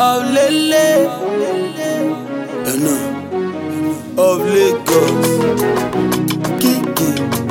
of Lele, of Lagos. Kiki.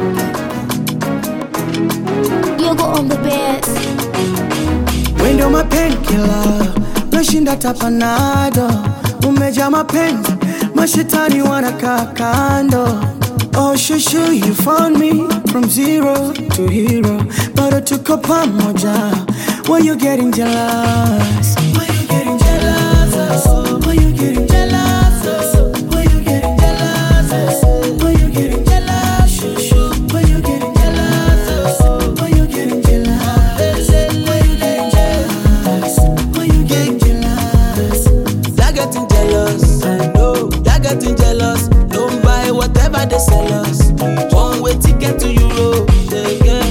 Yogo on the bed. When you're my painkiller, nashinda tapanado. Umeja mapenzi, mashetani wanakaa kando. Oh shushu, you found me from zero to hero. Bado tuko pamoja. Why you getting jealous? Why you getting jealous? Why you getting jealous? Why you getting jealous? Why you getting jealous? Shushu, why you getting jealous? Why you getting jealous? Why you getting jealous? Why you getting jealous? They're getting jealous, I know. They're getting jealous. Don't buy whatever they sell us. One way ticket to Europe, yeah.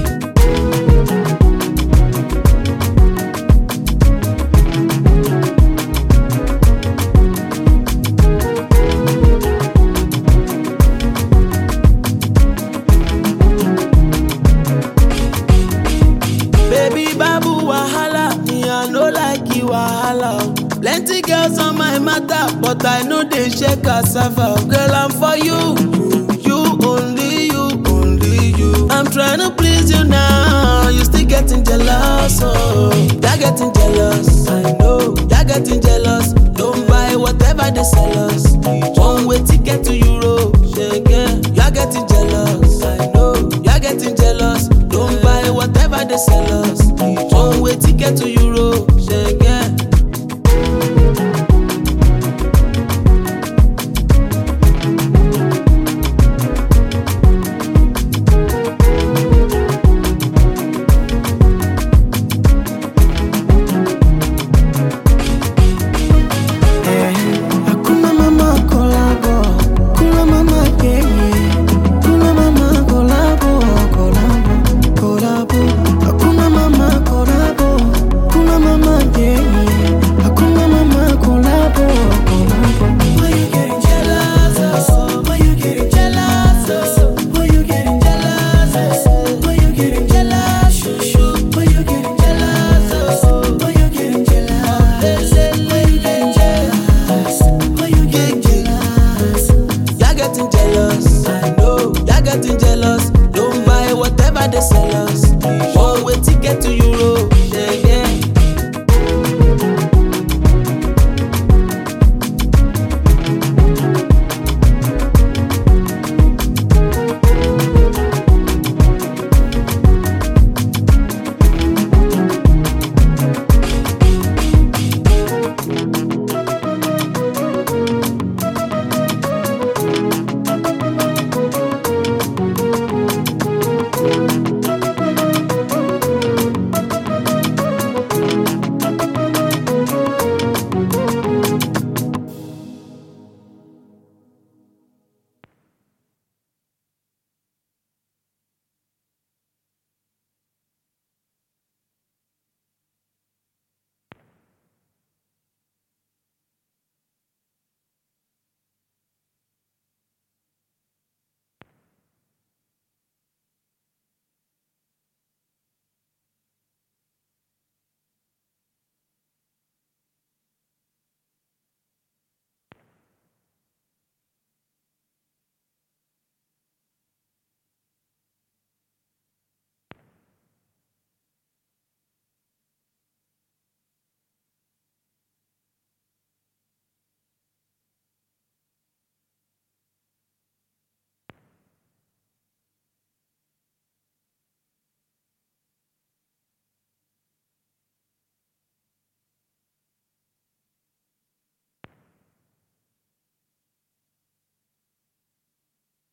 Baby babu wahala, me I no like you wahala. Plenty girls on my matter, but I know they shake cassava. Girl, I'm for you, you only you, only you. I'm trying to please you now, you still getting jealous, oh. They're getting jealous, I know. They're getting jealous, don't buy whatever they sell us. One way ticket to Europe, yeah. You're getting jealous, I know. You're getting jealous, don't buy whatever they sell us. One way ticket to Europe, yeah.